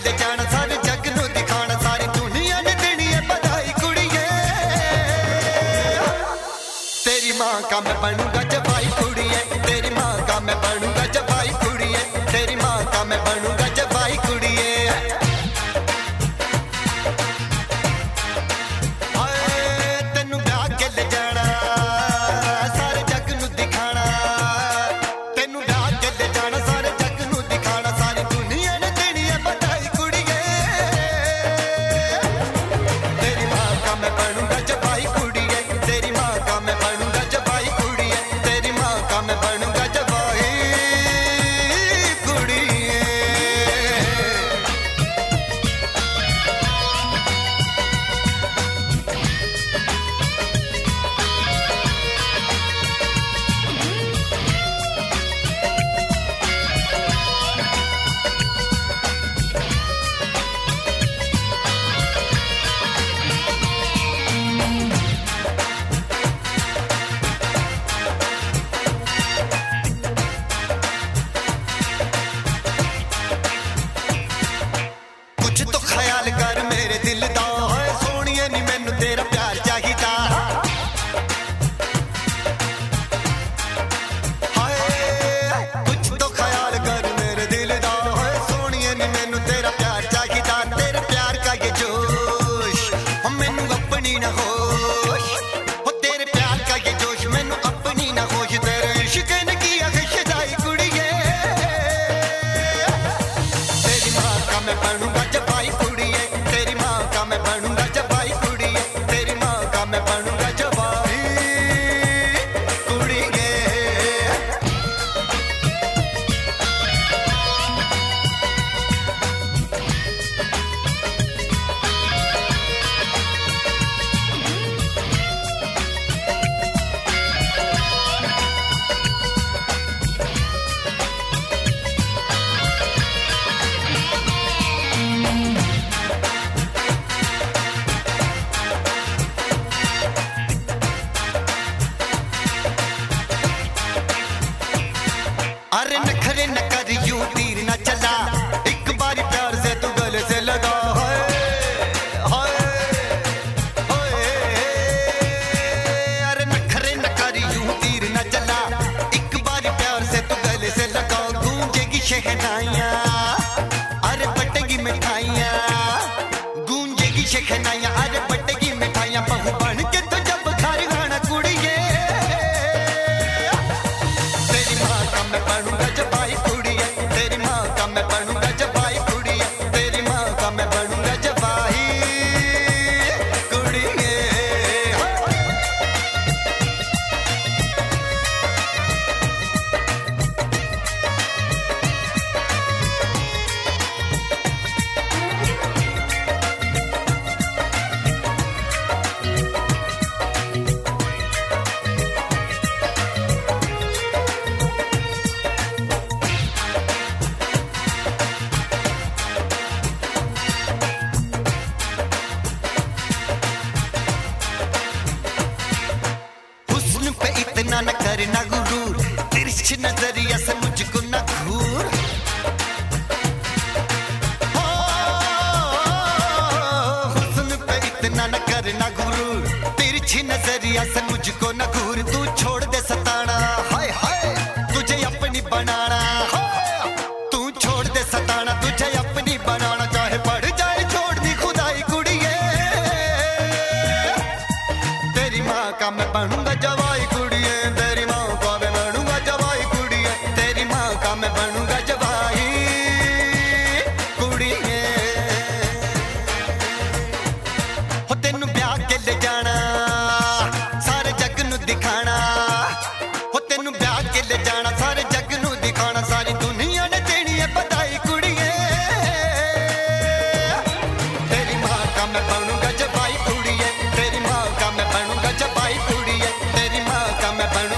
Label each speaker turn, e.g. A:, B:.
A: ले जाना सारे जग नू दिखाना सारी दुनिया ने देनी है बधाई कुड़िए तेरी माँ का मैं बनूंगा जब भाई कुड़िए तेरी माँ का मैं बनूंगा जब भाई कुड़िए तेरी माँ का मैं बनूंगा जब भाई कुड़िए तेनू ब्याह के ले जाना सारे जग नू दिखाना तेनू ब्याह के ले जाना सारे जग नू दिखाना सारी दुनिया ने देनी है बधाई कुड़िए तेरी माँ का मैं बनूंगा जब भाई कुड़िए तेरी माँ का मैं बनूंगा जब भाई कुड़िए तेरी माँ का मैं बनूंगा जब भाई कुड़िए कुछ तो ख्याल कर मेरे दिल दा होए सोनिए नी मैनू तेरा प्यार चाहिदा हाय कुछ तो ख्याल कर मेरे दिल दा होए सोनिए नी मैनू तेरा प्यार चाहिदा तेरे प्यार का ये जोश हम मैनू अपनी ना होश हो तेरे प्यार का ये जोश मैनू अपनी ना होश तेरे इश्क ने किया खुशदाई कुड़िए तेरी माँ का मैं बनूंगा जब भाई कुड़िए तेरी माँ का मैं बनूंगा जब भाई कुड़िए तेरी माँ का मैं बनूंगा जब भाई कुड़िए अरे नखरे न कर यूं तीर न चला एक बारी प्यार से तू गले से लगा हाय हाय हाय अरे नखरे न कर यूं तीर न चला एक बारी प्यार से तू गले से लगा गूंजेगी शहनाइयां अरे बटेगी मिठाइयां गूंजेगी शहनाइयां अरे बटेगी मिठाइयां बहू बन के तो जब घर गाना कुड़िए तेरी माँ का मैं बनूंगा जब भाई कुड़िए तेरी माँ का मैं बनूंगा जब भाई कुड़िए तेरी माँ का मैं बनूंगा जब भाई कुड़िए हुस्न पे इतना न करना गुरूर तिरछी नजरिया से मुझको न घूर हो, हुस्न पे इतना न करना गुरूर तिरछी नजरिया से मुझको न घूर तू छोड़ दे सताना हाय हाय तुझे अपनी बनाना तू छोड़ दे सताना तुझे अपनी बनाना चाहे बढ़ जाए छोड़नी खुदाई कुड़िए तेरी माँ का मैं बनूंगा जवाई कुड़िए तेरी माँ का मैं बनूंगा जवाई कुड़िए तेरी माँ का मैं बनूंगा जवाई कुड़िए हो तेनू ब्याह के ले जाना सारे जग नू दिखाना हो तेनू ब्याह के ले जाना सारे जग नू दिखाना सारी दुनिया ने देनी है बधाई कुड़िए तेरी माँ का मैं बनूंगा जब भाई कुड़िए तेरी माँ का मैं बनूंगा जब भाई कुड़िए तेरी माँ का मैं बनूंगा